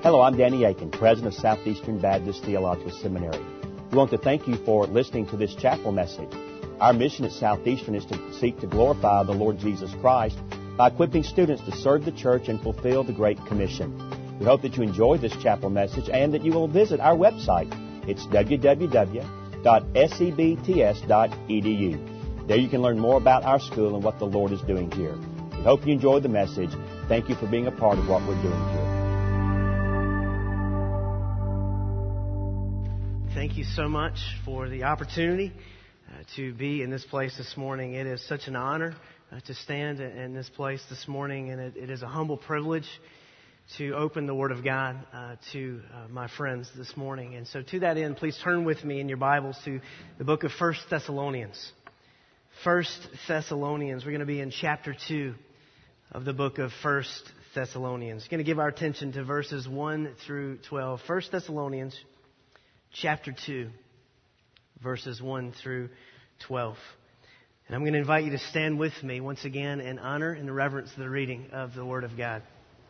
Hello, I'm Danny Aiken, President of Southeastern Baptist Theological Seminary. We want to thank you for listening to this chapel message. Our mission at Southeastern is to seek to glorify the Lord Jesus Christ by equipping students to serve the church and fulfill the Great Commission. We hope that you enjoy this chapel message and that you will visit our website. It's www.sebts.edu. There you can learn more about our school and what the Lord is doing here. We hope you enjoyed the message. Thank you for being a part of what we're doing here. Thank you so much for the opportunity to be in this place this morning. It is such an honor to stand in this place this morning, and it is a humble privilege to open the Word of God to my friends this morning. And so to that end, please turn with me in your Bibles to the book of 1 Thessalonians. 1 Thessalonians. We're going to be in chapter 2 of the book of 1 Thessalonians. We're going to give our attention to verses 1 through 12. 1 Thessalonians chapter 2, verses 1 through 12. And I'm going to invite you to stand with me once again in honor and reverence the reading of the Word of God.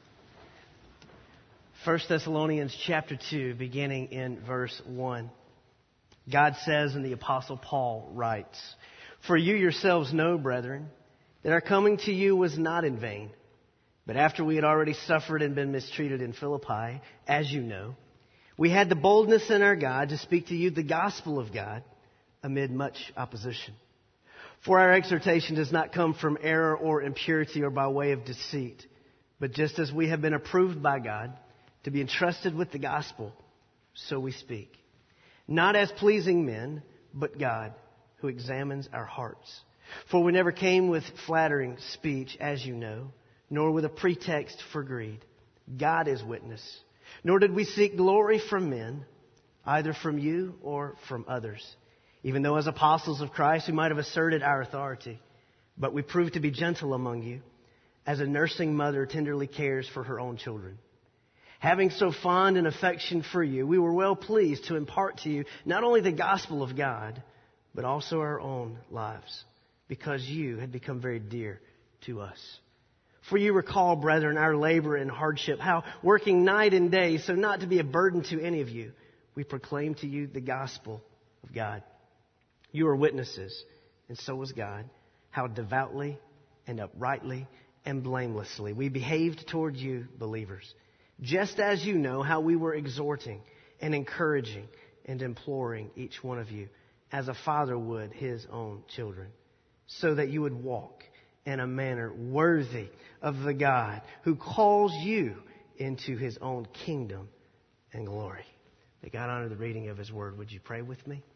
1 Thessalonians chapter 2, beginning in verse 1. God says, and the Apostle Paul writes, "For you yourselves know, brethren, that our coming to you was not in vain. But after we had already suffered and been mistreated in Philippi, as you know, we had the boldness in our God to speak to you the gospel of God amid much opposition. For our exhortation does not come from error or impurity or by way of deceit, but just as we have been approved by God to be entrusted with the gospel, so we speak. Not as pleasing men, but God, who examines our hearts. For we never came with flattering speech, as you know, nor with a pretext for greed. God is witness. Nor did we seek glory from men, either from you or from others, even though as apostles of Christ we might have asserted our authority. But we proved to be gentle among you, as a nursing mother tenderly cares for her own children. Having so fond an affection for you, we were well pleased to impart to you not only the gospel of God, but also our own lives, because you had become very dear to us. For you recall, brethren, our labor and hardship, how working night and day, so not to be a burden to any of you, we proclaim to you the gospel of God. You are witnesses, and so was God, how devoutly and uprightly and blamelessly we behaved toward you, believers, just as you know how we were exhorting and encouraging and imploring each one of you, as a father would his own children, so that you would walk in a manner worthy of the God who calls you into His own kingdom and glory." May God honor the reading of His Word. Would you pray with me?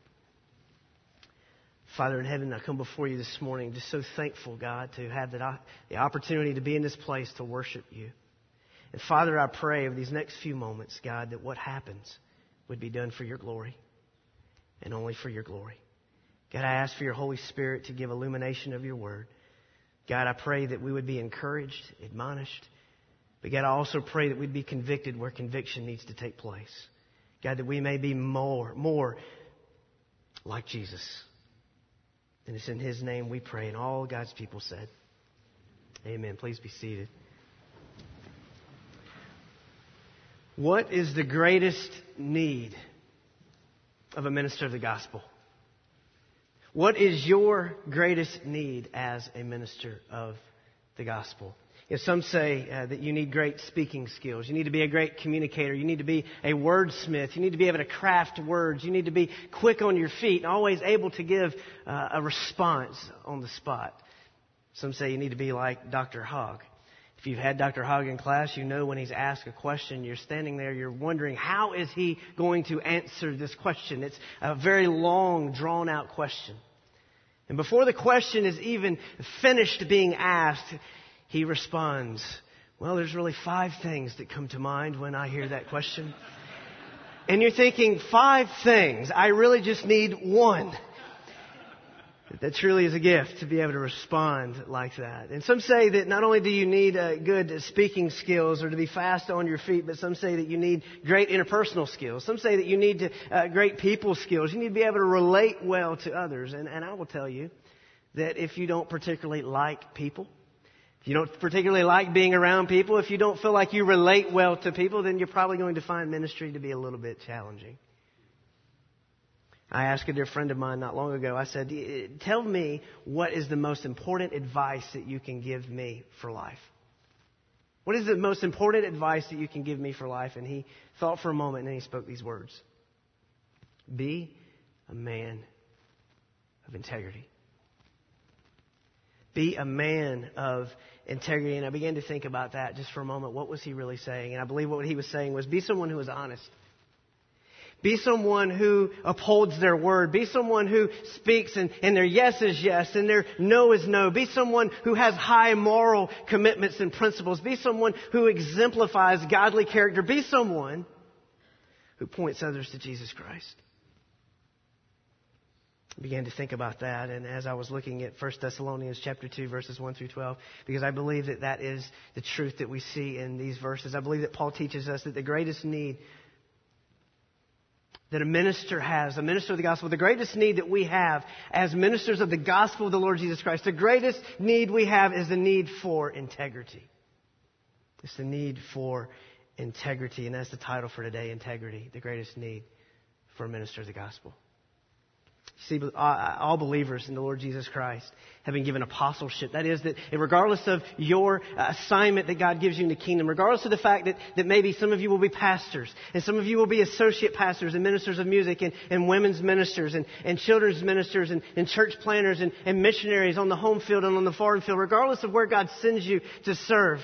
Father in heaven, I come before you this morning just so thankful, God, to have the opportunity to be in this place to worship you. And Father, I pray over these next few moments, God, that what happens would be done for your glory and only for your glory. God, I ask for your Holy Spirit to give illumination of your Word. God, I pray that we would be encouraged, admonished. But God, I also pray that we'd be convicted where conviction needs to take place. God, that we may be more like Jesus. And it's in His name we pray. And all God's people said, amen. Please be seated. What is the greatest need of a minister of the gospel? What is your greatest need as a minister of the gospel? If some say that you need great speaking skills, you need to be a great communicator, you need to be a wordsmith, you need to be able to craft words, you need to be quick on your feet and always able to give a response on the spot. Some say you need to be like Dr. Hogg. If you've had Dr. Hogg in class, you know when he's asked a question, you're standing there, you're wondering, how is he going to answer this question? It's a very long, drawn-out question. And before the question is even finished being asked, he responds, well, there's really 5 things that come to mind when I hear that question. And you're thinking, 5 things? I really just need 1. That truly is a gift to be able to respond like that. And some say that not only do you need good speaking skills or to be fast on your feet, but some say that you need great interpersonal skills. Some say that you need great people skills. You need to be able to relate well to others. And I will tell you that if you don't particularly like people, If you don't particularly like being around people, if you don't feel like you relate well to people, then you're probably going to find ministry to be a little bit challenging. I asked a dear friend of mine not long ago, I said, tell me what is the most important advice that you can give me for life? What is the most important advice that you can give me for life? And he thought for a moment and then he spoke these words. Be a man of integrity. Be a man of integrity. And I began to think about that just for a moment. What was he really saying? And I believe what he was saying was be someone who is honest. Be someone who upholds their word. Be someone who speaks and their yes is yes and their no is no. Be someone who has high moral commitments and principles. Be someone who exemplifies godly character. Be someone who points others to Jesus Christ. I began to think about that, and as I was looking at 1 Thessalonians chapter 2, verses 1 through 12, because I believe that that is the truth that we see in these verses. I believe that Paul teaches us that the greatest need that a minister has, a minister of the gospel, the greatest need that we have as ministers of the gospel of the Lord Jesus Christ, the greatest need we have is the need for integrity. It's the need for integrity, and that's the title for today, integrity, the greatest need for a minister of the gospel. See, all believers in the Lord Jesus Christ have been given apostleship. That is, that regardless of your assignment that God gives you in the kingdom, regardless of the fact that maybe some of you will be pastors, and some of you will be associate pastors and ministers of music and women's ministers and children's ministers and church planners and missionaries on the home field and on the foreign field, regardless of where God sends you to serve,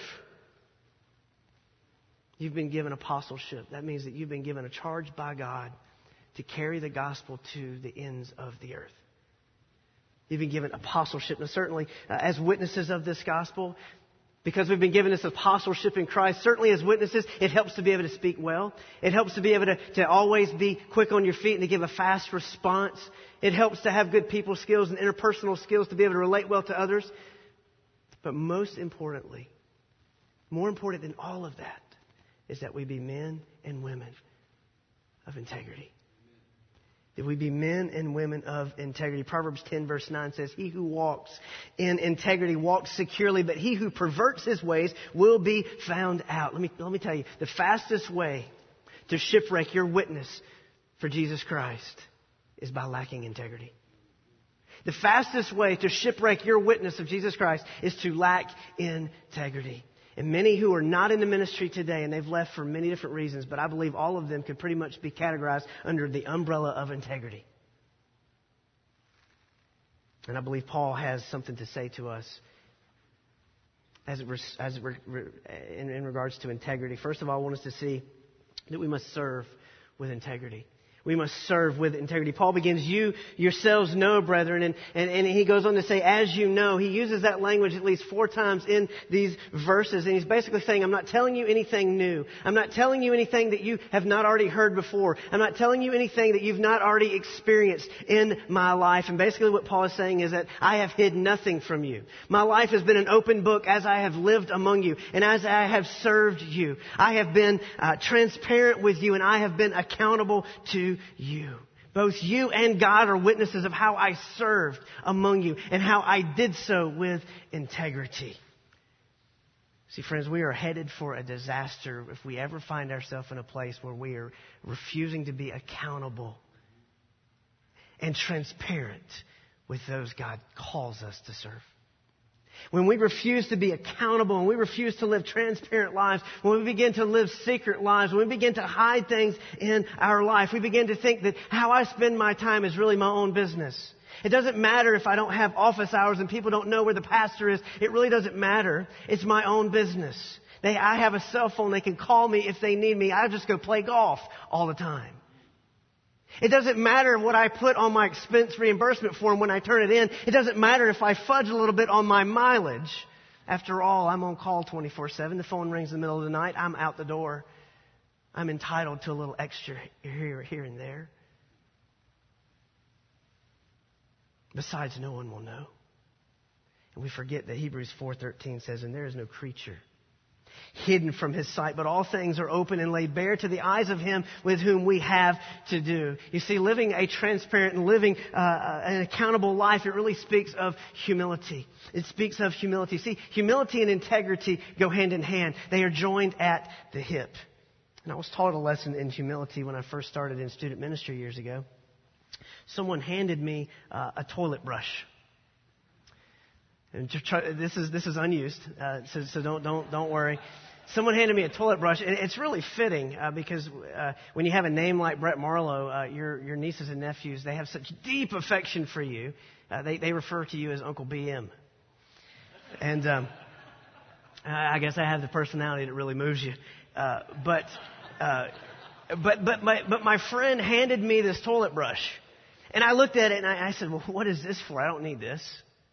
you've been given apostleship. That means that you've been given a charge by God to carry the gospel to the ends of the earth. You've been given apostleship. And certainly as witnesses of this gospel, because we've been given this apostleship in Christ, certainly as witnesses, it helps to be able to speak well. It helps to be able to always be quick on your feet and to give a fast response. It helps to have good people skills and interpersonal skills to be able to relate well to others. But most importantly, more important than all of that, is that we be men and women of integrity. That we be men and women of integrity. Proverbs 10 verse 9 says, he who walks in integrity walks securely, but he who perverts his ways will be found out. Let me tell you, the fastest way to shipwreck your witness for Jesus Christ is by lacking integrity. The fastest way to shipwreck your witness of Jesus Christ is to lack integrity. And many who are not in the ministry today, and they've left for many different reasons, but I believe all of them could pretty much be categorized under the umbrella of integrity. And I believe Paul has something to say to us in regards to integrity. First of all, I want us to see that we must serve with integrity. We must serve with integrity. Paul begins, you yourselves know, brethren, and he goes on to say, as you know. He uses that language at least 4 times in these verses, and he's basically saying, I'm not telling you anything new. I'm not telling you anything that you have not already heard before. I'm not telling you anything that you've not already experienced in my life. And basically what Paul is saying is that I have hid nothing from you. My life has been an open book as I have lived among you and as I have served you. I have been transparent with you, and I have been accountable to you. Both you and God are witnesses of how I served among you and how I did so with integrity. See, friends, we are headed for a disaster if we ever find ourselves in a place where we are refusing to be accountable and transparent with those God calls us to serve. When we refuse to be accountable and we refuse to live transparent lives, when we begin to live secret lives, when we begin to hide things in our life, we begin to think that how I spend my time is really my own business. It doesn't matter if I don't have office hours and people don't know where the pastor is. It really doesn't matter. It's my own business. I have a cell phone. They can call me if they need me. I just go play golf all the time. It doesn't matter what I put on my expense reimbursement form when I turn it in. It doesn't matter if I fudge a little bit on my mileage. After all, I'm on call 24/7. The phone rings in the middle of the night. I'm out the door. I'm entitled to a little extra here and there. Besides, no one will know. And we forget that Hebrews 4:13 says, and there is no creature hidden from his sight, but all things are open and laid bare to the eyes of him with whom we have to do. You see, living a transparent and living an accountable life, it really speaks of humility. It speaks of humility. See, humility and integrity go hand in hand. They are joined at the hip. And I was taught a lesson in humility when I first started in student ministry years ago. Someone handed me a toilet brush. And this is unused, so don't worry. Someone handed me a toilet brush, and it's really fitting because when you have a name like Brett Marlowe, your nieces and nephews, they have such deep affection for you. They refer to you as Uncle BM. And I guess I have the personality that really moves you. But my friend handed me this toilet brush, and I looked at it and I said, "Well, what is this for? I don't need this."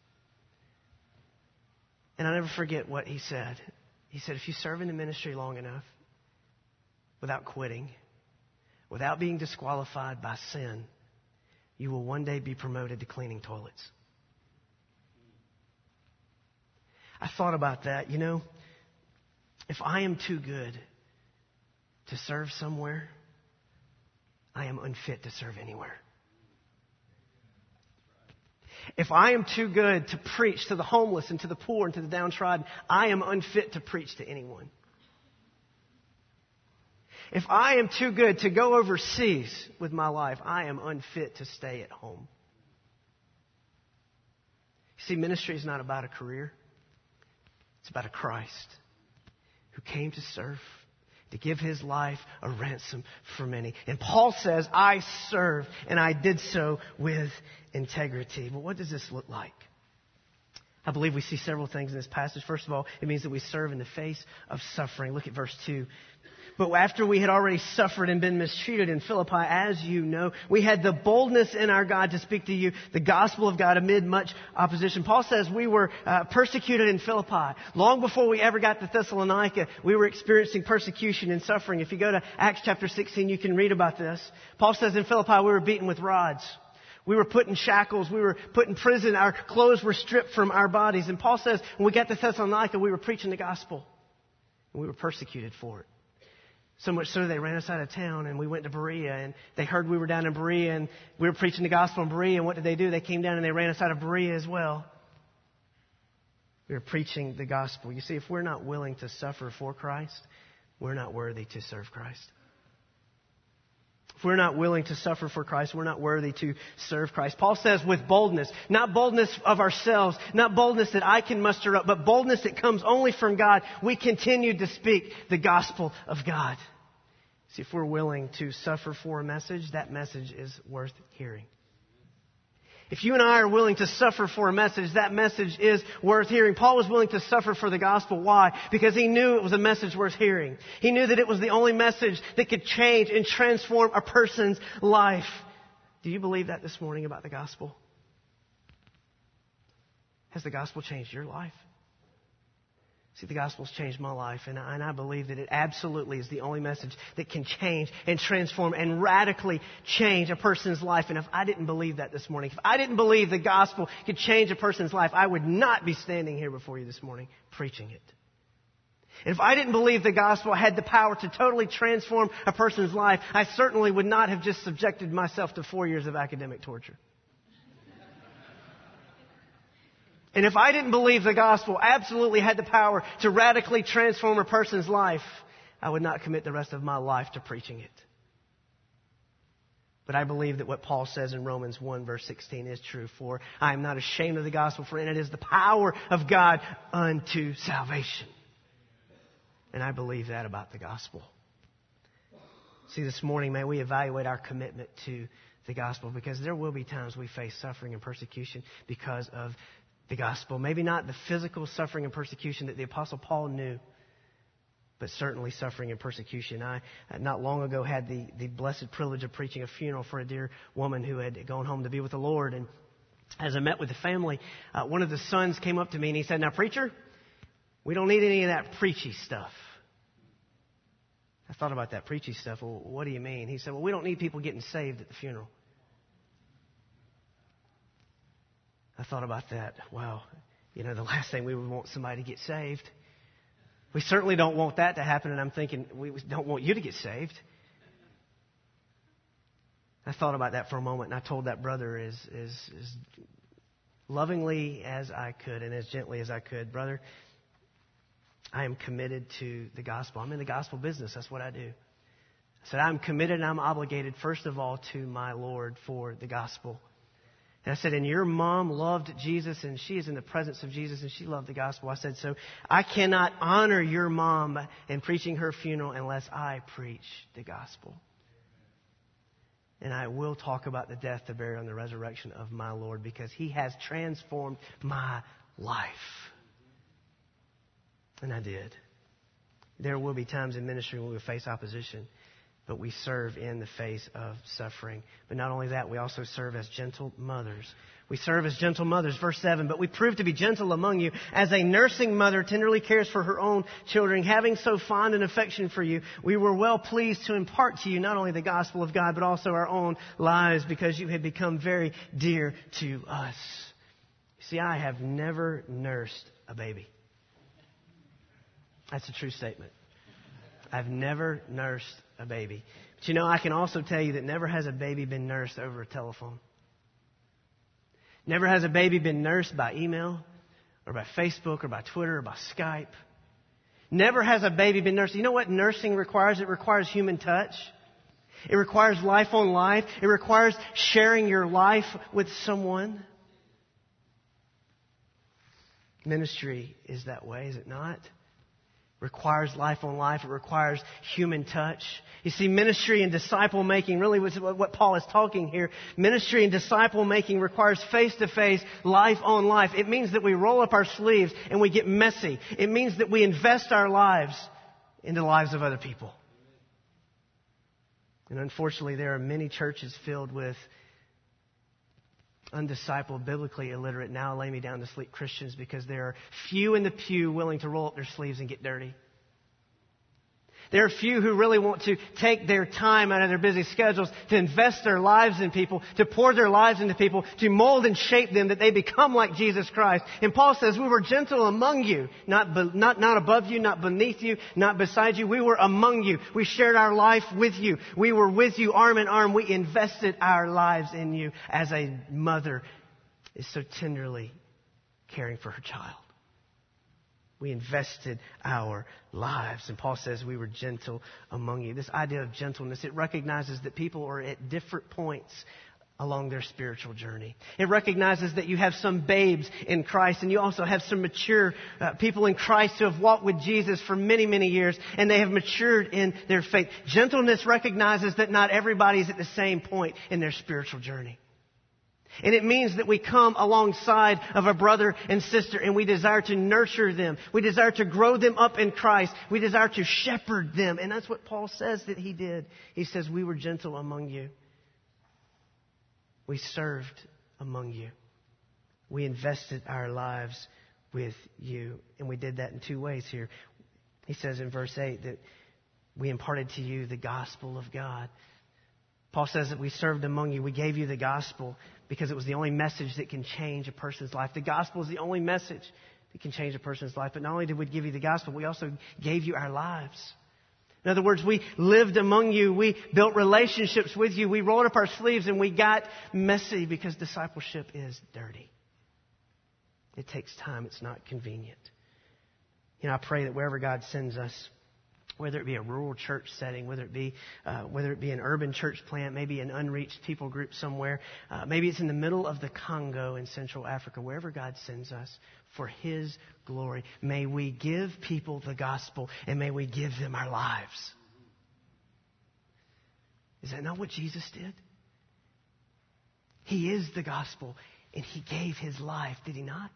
And I'll never forget what he said. He said, if you serve in the ministry long enough, without quitting, without being disqualified by sin, you will one day be promoted to cleaning toilets. I thought about that. You know, if I am too good to serve somewhere, I am unfit to serve anywhere. If I am too good to preach to the homeless and to the poor and to the downtrodden, I am unfit to preach to anyone. If I am too good to go overseas with my life, I am unfit to stay at home. See, ministry is not about a career. It's about a Christ who came to serve, to give his life a ransom for many. And Paul says, I served, and I did so with integrity. But what does this look like? I believe we see several things in this passage. First of all, it means that we serve in the face of suffering. Look at verse 2. But after we had already suffered and been mistreated in Philippi, as you know, we had the boldness in our God to speak to you the gospel of God amid much opposition. Paul says we were persecuted in Philippi. Long before we ever got to Thessalonica, we were experiencing persecution and suffering. If you go to Acts chapter 16, you can read about this. Paul says in Philippi we were beaten with rods. We were put in shackles. We were put in prison. Our clothes were stripped from our bodies. And Paul says when we got to Thessalonica, we were preaching the gospel. And we were persecuted for it. So much so they ran us out of town, and we went to Berea, and they heard we were down in Berea, and we were preaching the gospel in Berea, and what did they do? They came down and they ran us out of Berea as well. We were preaching the gospel. You see, if we're not willing to suffer for Christ, we're not worthy to serve Christ. If we're not willing to suffer for Christ, we're not worthy to serve Christ. Paul says with boldness, not boldness of ourselves, not boldness that I can muster up, but boldness that comes only from God, we continue to speak the gospel of God. See, if we're willing to suffer for a message, that message is worth hearing. If you and I are willing to suffer for a message, that message is worth hearing. Paul was willing to suffer for the gospel. Why? Because he knew it was a message worth hearing. He knew that it was the only message that could change and transform a person's life. Do you believe that this morning about the gospel? Has the gospel changed your life? See, the gospel's changed my life, and I believe that it absolutely is the only message that can change and transform and radically change a person's life. And if I didn't believe that this morning, if I didn't believe the gospel could change a person's life, I would not be standing here before you this morning preaching it. And if I didn't believe the gospel had the power to totally transform a person's life, I certainly would not have just subjected myself to 4 years of academic torture. And if I didn't believe the gospel absolutely had the power to radically transform a person's life, I would not commit the rest of my life to preaching it. But I believe that what Paul says in Romans 1 verse 16 is true. For I am not ashamed of the gospel, for in it is the power of God unto salvation. And I believe that about the gospel. See, this morning, may we evaluate our commitment to the gospel, because there will be times we face suffering and persecution because of the gospel. Maybe not the physical suffering and persecution that the Apostle Paul knew, but certainly suffering and persecution. I, not long ago, had the blessed privilege of preaching a funeral for a dear woman who had gone home to be with the Lord. And as I met with the family, one of the sons came up to me and he said, "Now, preacher, we don't need any of that preachy stuff." I thought about that preachy stuff. Well, what do you mean? He said, "Well, we don't need people getting saved at the funeral." I thought about that. Wow, the last thing we would want somebody to get saved. We certainly don't want that to happen, and I'm thinking, we don't want you to get saved. I thought about that for a moment, and I told that brother as lovingly as I could and as gently as I could, brother, I am committed to the gospel. I'm in the gospel business. That's what I do. I said, I'm committed and I'm obligated, first of all, to my Lord for the gospel. And I said, and your mom loved Jesus, and she is in the presence of Jesus, and she loved the gospel. I said, so I cannot honor your mom in preaching her funeral unless I preach the gospel. And I will talk about the death, the burial, and the resurrection of my Lord, because He has transformed my life. And I did. There will be times in ministry when we face opposition, but we serve in the face of suffering. But not only that, we also serve as gentle mothers. We serve as gentle mothers. Verse 7, but we prove to be gentle among you as a nursing mother tenderly cares for her own children. Having so fond an affection for you, we were well pleased to impart to you not only the gospel of God, but also our own lives, because you had become very dear to us. You see, I have never nursed a baby. That's a true statement. I've never nursed a baby. But you know, I can also tell you that never has a baby been nursed over a telephone. Never has a baby been nursed by email or by Facebook or by Twitter or by Skype. Never has a baby been nursed. You know what nursing requires? It requires human touch. It requires life on life. It requires sharing your life with someone. Ministry is that way, is it not? Requires life on life. It requires human touch. You see, ministry and disciple making, really what Paul is talking here. Ministry and disciple making requires face-to-face, life on life. It means that we roll up our sleeves and we get messy. It means that we invest our lives into the lives of other people. And unfortunately, there are many churches filled with undiscipled, biblically illiterate, now lay me down to sleep Christians, because there are few in the pew willing to roll up their sleeves and get dirty. There are few who really want to take their time out of their busy schedules to invest their lives in people, to pour their lives into people, to mold and shape them that they become like Jesus Christ. And Paul says, we were gentle among you, not above you, not beneath you, not beside you. We were among you. We shared our life with you. We were with you arm in arm. We invested our lives in you as a mother is so tenderly caring for her child. We invested our lives. And Paul says we were gentle among you. This idea of gentleness, it recognizes that people are at different points along their spiritual journey. It recognizes that you have some babes in Christ, and you also have some mature people in Christ who have walked with Jesus for many, many years, and they have matured in their faith. Gentleness recognizes that not everybody's at the same point in their spiritual journey. And it means that we come alongside of a brother and sister, and we desire to nurture them. We desire to grow them up in Christ. We desire to shepherd them. And that's what Paul says that he did. He says, we were gentle among you. We served among you. We invested our lives with you. And we did that in two ways here. He says in verse 8 that we imparted to you the gospel of God. Paul says that we served among you. We gave you the gospel because it was the only message that can change a person's life. The gospel is the only message that can change a person's life. But not only did we give you the gospel, we also gave you our lives. In other words, we lived among you. We built relationships with you. We rolled up our sleeves and we got messy, because discipleship is dirty. It takes time. It's not convenient. You know, I pray that wherever God sends us, whether it be a rural church setting, whether it be an urban church plant, maybe an unreached people group somewhere, maybe it's in the middle of the Congo in Central Africa, wherever God sends us, for His glory, may we give people the gospel, and may we give them our lives. Is that not what Jesus did? He is the gospel, and He gave His life, did He not?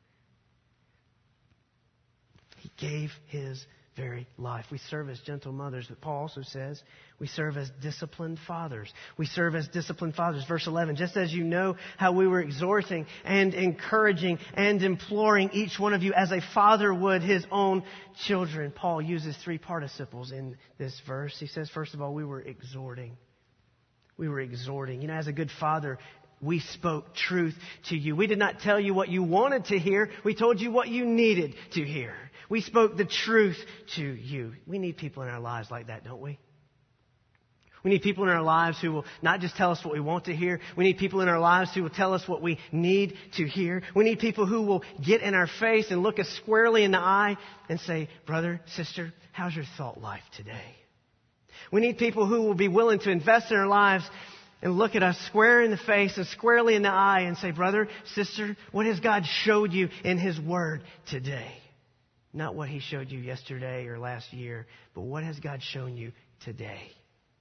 He gave His very life. We serve as gentle mothers, but Paul also says we serve as disciplined fathers. We serve as disciplined fathers. Verse 11, just as you know how we were exhorting and encouraging and imploring each one of you as a father would his own children. Paul uses three participles in this verse. He says, first of all, we were exhorting. We were exhorting. You know, as a good father, we spoke truth to you. We did not tell you what you wanted to hear. We told you what you needed to hear. We spoke the truth to you. We need people in our lives like that, don't we? We need people in our lives who will not just tell us what we want to hear. We need people in our lives who will tell us what we need to hear. We need people who will get in our face and look us squarely in the eye and say, brother, sister, how's your thought life today? We need people who will be willing to invest in our lives and look at us square in the face and squarely in the eye and say, brother, sister, what has God showed you in His Word today? Not what He showed you yesterday or last year, but what has God shown you today?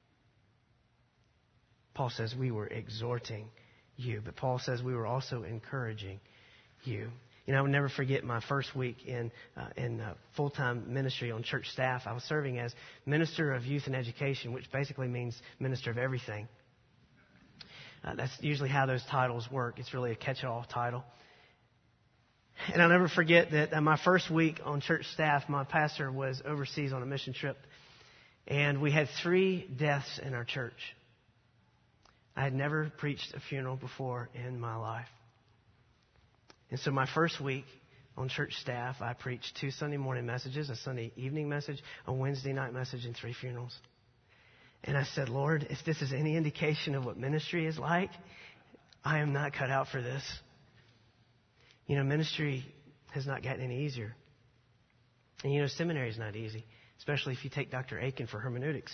Paul says we were exhorting you, but Paul says we were also encouraging you. You know, I will never forget my first week in full-time ministry on church staff. I was serving as Minister of Youth and Education, which basically means Minister of Everything. That's usually how those titles work. It's really a catch-all title. And I'll never forget that my first week on church staff, my pastor was overseas on a mission trip, and we had 3 deaths in our church. I had never preached a funeral before in my life. And so my first week on church staff, I preached 2 Sunday morning messages, a Sunday evening message, a Wednesday night message, and 3 funerals. And I said, Lord, if this is any indication of what ministry is like, I am not cut out for this. You know, ministry has not gotten any easier. And you know, seminary is not easy, especially if you take Dr. Aiken for hermeneutics.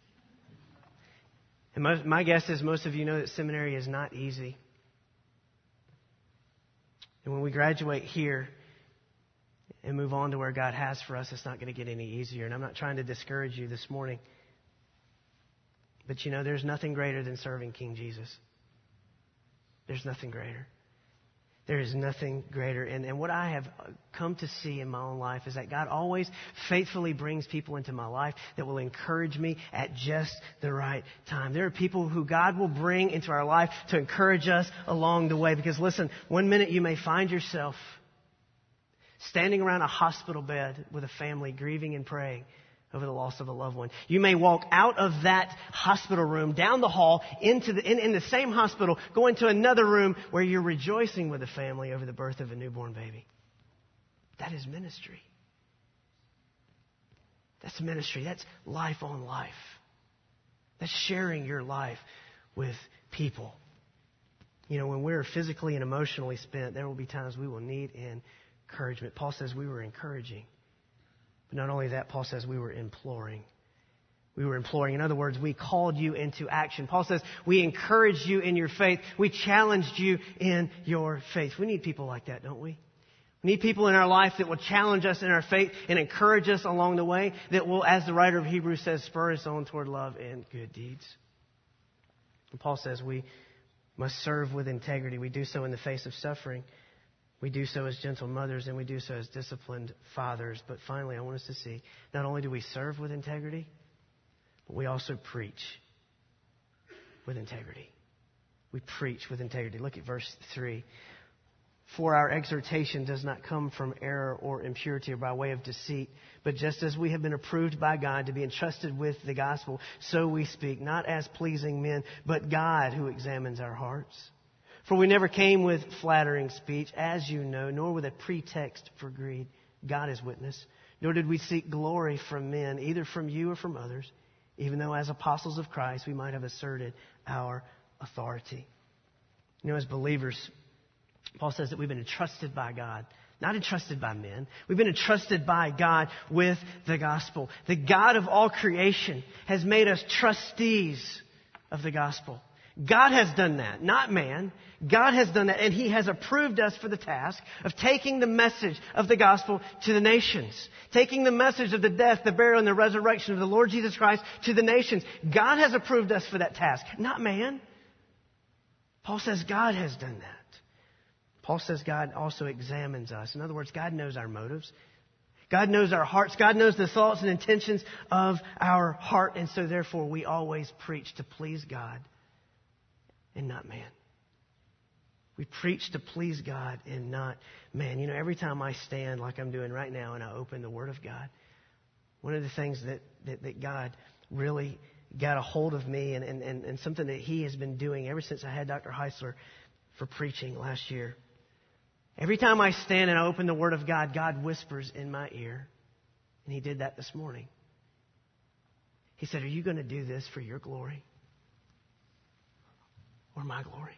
And my guess is most of you know that seminary is not easy. And when we graduate here and move on to where God has for us, it's not going to get any easier. And I'm not trying to discourage you this morning. But you know, there's nothing greater than serving King Jesus. There's nothing greater. There is nothing greater. And what I have come to see in my own life is that God always faithfully brings people into my life that will encourage me at just the right time. There are people who God will bring into our life to encourage us along the way. Because listen, one minute you may find yourself standing around a hospital bed with a family grieving and praying over the loss of a loved one. You may walk out of that hospital room, down the hall, in the same hospital, go into another room where you're rejoicing with a family over the birth of a newborn baby. That is ministry. That's ministry. That's life on life. That's sharing your life with people. You know, when we're physically and emotionally spent, there will be times we will need encouragement. Paul says we were encouraging. But not only that, Paul says we were imploring. We were imploring. In other words, we called you into action. Paul says we encouraged you in your faith. We challenged you in your faith. We need people like that, don't we? We need people in our life that will challenge us in our faith and encourage us along the way, that will, as the writer of Hebrews says, spur us on toward love and good deeds. And Paul says we must serve with integrity. We do so in the face of suffering. We do so as gentle mothers, and we do so as disciplined fathers. But finally, I want us to see, not only do we serve with integrity, but we also preach with integrity. We preach with integrity. Look at verse 3. For our exhortation does not come from error or impurity or by way of deceit, but just as we have been approved by God to be entrusted with the gospel, so we speak, not as pleasing men, but God who examines our hearts. For we never came with flattering speech, as you know, nor with a pretext for greed. God is witness. Nor did we seek glory from men, either from you or from others, even though as apostles of Christ we might have asserted our authority. You know, as believers, Paul says that we've been entrusted by God, not entrusted by men. We've been entrusted by God with the gospel. The God of all creation has made us trustees of the gospel. God has done that, not man. God has done that, and He has approved us for the task of taking the message of the gospel to the nations. Taking the message of the death, the burial, and the resurrection of the Lord Jesus Christ to the nations. God has approved us for that task, not man. Paul says God has done that. Paul says God also examines us. In other words, God knows our motives. God knows our hearts. God knows the thoughts and intentions of our heart. And so therefore we always preach to please God and not man. We preach to please God and not man. You know, every time I stand like I'm doing right now and I open the Word of God, one of the things that God really got a hold of me and something that He has been doing ever since I had Dr. Heisler for preaching last year. Every time I stand and I open the Word of God, God whispers in my ear. And He did that this morning. He said, are you going to do this for your glory or my glory?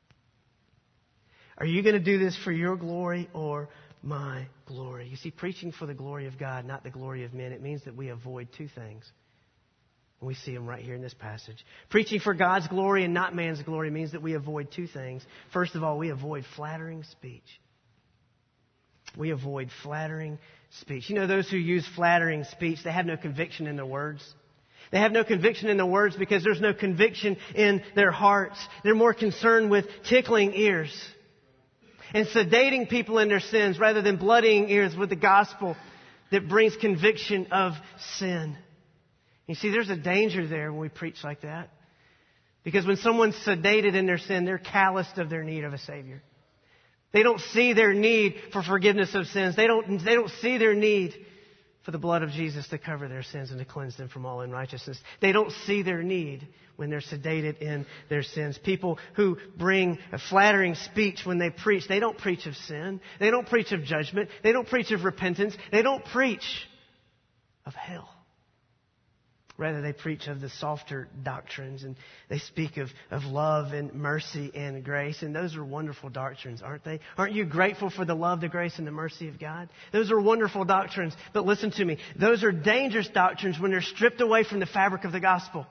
Are you going to do this for your glory or my glory? You see, preaching for the glory of God, not the glory of men, it means that we avoid two things. And we see them right here in this passage. Preaching for God's glory and not man's glory means that we avoid two things. First of all, we avoid flattering speech. We avoid flattering speech. You know, those who use flattering speech, they have no conviction in their words. They have no conviction in their words because there's no conviction in their hearts. They're more concerned with tickling ears and sedating people in their sins rather than bloodying ears with the gospel that brings conviction of sin. You see, there's a danger there when we preach like that. Because when someone's sedated in their sin, they're calloused of their need of a Savior. They don't see their need for forgiveness of sins. They don't see their need for the blood of Jesus to cover their sins and to cleanse them from all unrighteousness. They don't see their need when they're sedated in their sins. People who bring a flattering speech when they preach, they don't preach of sin. They don't preach of judgment. They don't preach of repentance. They don't preach of hell. Rather, they preach of the softer doctrines, and they speak of love and mercy and grace. And those are wonderful doctrines, aren't they? Aren't you grateful for the love, the grace, and the mercy of God? Those are wonderful doctrines. But listen to me. Those are dangerous doctrines when they're stripped away from the fabric of the gospel.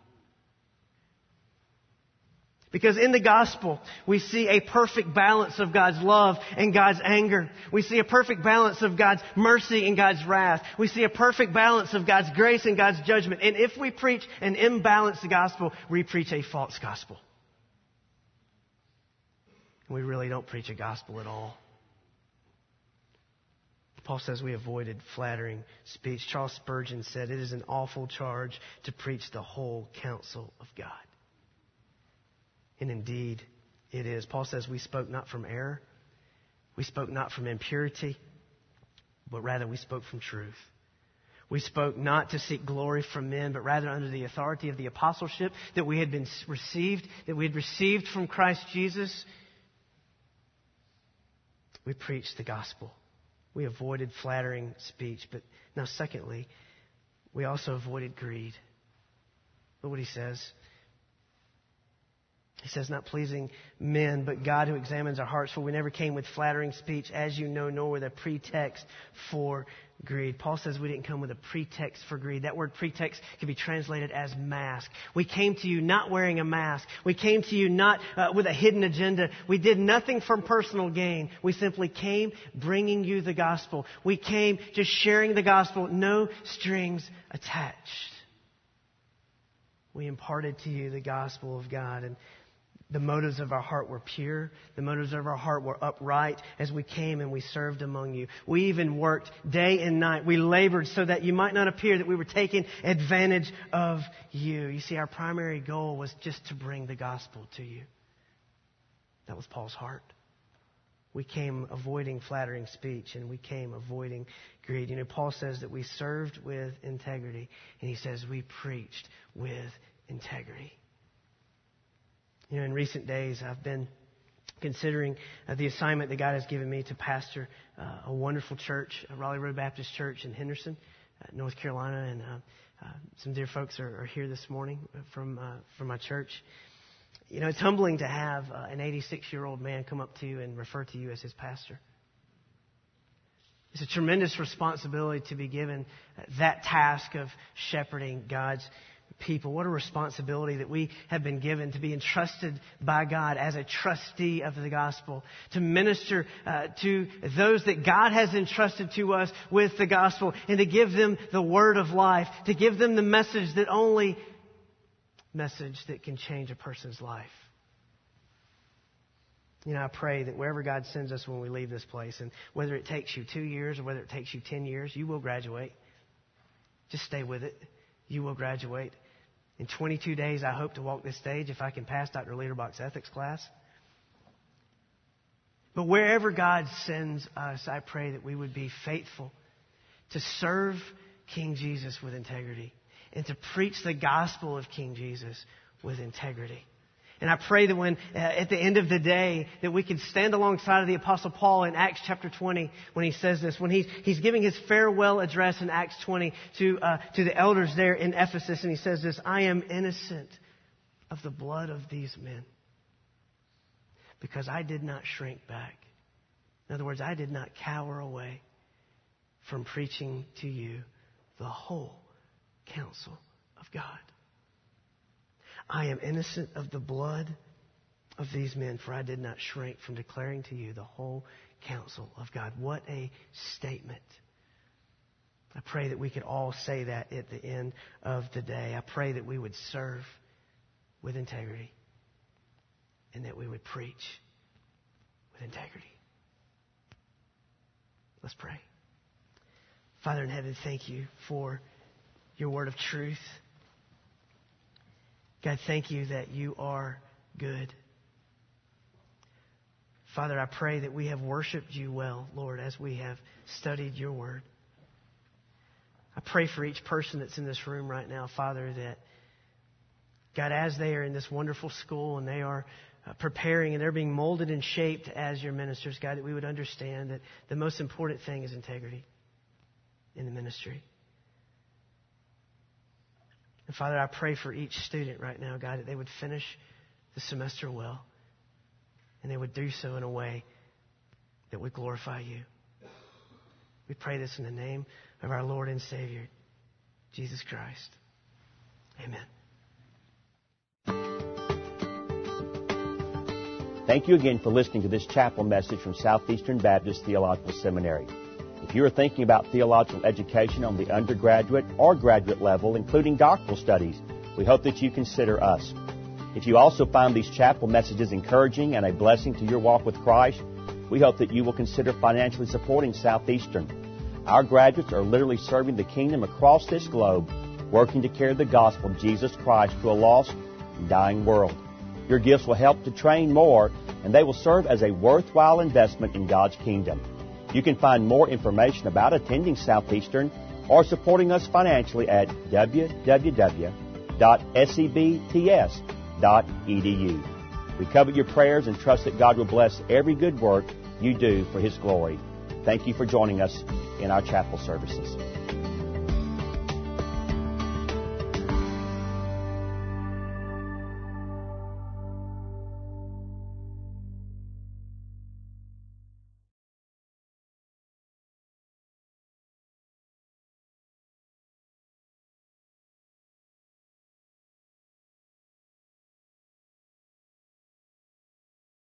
Because in the gospel, we see a perfect balance of God's love and God's anger. We see a perfect balance of God's mercy and God's wrath. We see a perfect balance of God's grace and God's judgment. And if we preach an imbalanced gospel, we preach a false gospel. We really don't preach a gospel at all. Paul says we avoided flattering speech. Charles Spurgeon said, it is an awful charge to preach the whole counsel of God. And indeed, it is. Paul says we spoke not from error. We spoke not from impurity, but rather we spoke from truth. We spoke not to seek glory from men, but rather under the authority of the apostleship that we had received from Christ Jesus. We preached the gospel. We avoided flattering speech. But now, secondly, we also avoided greed. Look what he says. He says, not pleasing men, but God who examines our hearts. For we never came with flattering speech, as you know, nor with a pretext for greed. Paul says we didn't come with a pretext for greed. That word pretext can be translated as mask. We came to you not wearing a mask. We came to you not with a hidden agenda. We did nothing from personal gain. We simply came bringing you the gospel. We came just sharing the gospel, no strings attached. We imparted to you the gospel of God, and the motives of our heart were pure. The motives of our heart were upright as we came and we served among you. We even worked day and night. We labored so that you might not appear that we were taking advantage of you. You see, our primary goal was just to bring the gospel to you. That was Paul's heart. We came avoiding flattering speech, and we came avoiding greed. You know, Paul says that we served with integrity, and he says we preached with integrity. You know, in recent days, I've been considering the assignment that God has given me to pastor a wonderful church, Raleigh Road Baptist Church in Henderson, North Carolina. And some dear folks are here this morning from my church. You know, it's humbling to have an 86-year-old man come up to you and refer to you as his pastor. It's a tremendous responsibility to be given that task of shepherding God's people. What a responsibility that we have been given to be entrusted by God as a trustee of the gospel, to minister to those that God has entrusted to us with the gospel, and to give them the word of life, to give them the message that can change a person's life. You know, I pray that wherever God sends us when we leave this place, and whether it takes you 2 years or whether it takes you 10 years, you will graduate. Just stay with it. You will graduate. In 22 days, I hope to walk this stage if I can pass Dr. Liederbach's ethics class. But wherever God sends us, I pray that we would be faithful to serve King Jesus with integrity and to preach the gospel of King Jesus with integrity. And I pray that when, at the end of the day, that we can stand alongside of the Apostle Paul in Acts chapter 20 when he says this, when he's giving his farewell address in Acts 20 to the elders there in Ephesus, and he says this, I am innocent of the blood of these men because I did not shrink back. In other words, I did not cower away from preaching to you the whole counsel of God. I am innocent of the blood of these men, for I did not shrink from declaring to you the whole counsel of God. What a statement. I pray that we could all say that at the end of the day. I pray that we would serve with integrity and that we would preach with integrity. Let's pray. Father in heaven, thank you for your word of truth. God, thank you that you are good. Father, I pray that we have worshiped you well, Lord, as we have studied your word. I pray for each person that's in this room right now, Father, that, God, as they are in this wonderful school and they are preparing and they're being molded and shaped as your ministers, God, that we would understand that the most important thing is integrity in the ministry. And Father, I pray for each student right now, God, that they would finish the semester well and they would do so in a way that would glorify you. We pray this in the name of our Lord and Savior, Jesus Christ. Amen. Thank you again for listening to this chapel message from Southeastern Baptist Theological Seminary. If you are thinking about theological education on the undergraduate or graduate level, including doctoral studies, we hope that you consider us. If you also find these chapel messages encouraging and a blessing to your walk with Christ, we hope that you will consider financially supporting Southeastern. Our graduates are literally serving the kingdom across this globe, working to carry the gospel of Jesus Christ to a lost and dying world. Your gifts will help to train more, and they will serve as a worthwhile investment in God's kingdom. You can find more information about attending Southeastern or supporting us financially at www.sebts.edu. We covet your prayers and trust that God will bless every good work you do for His glory. Thank you for joining us in our chapel services.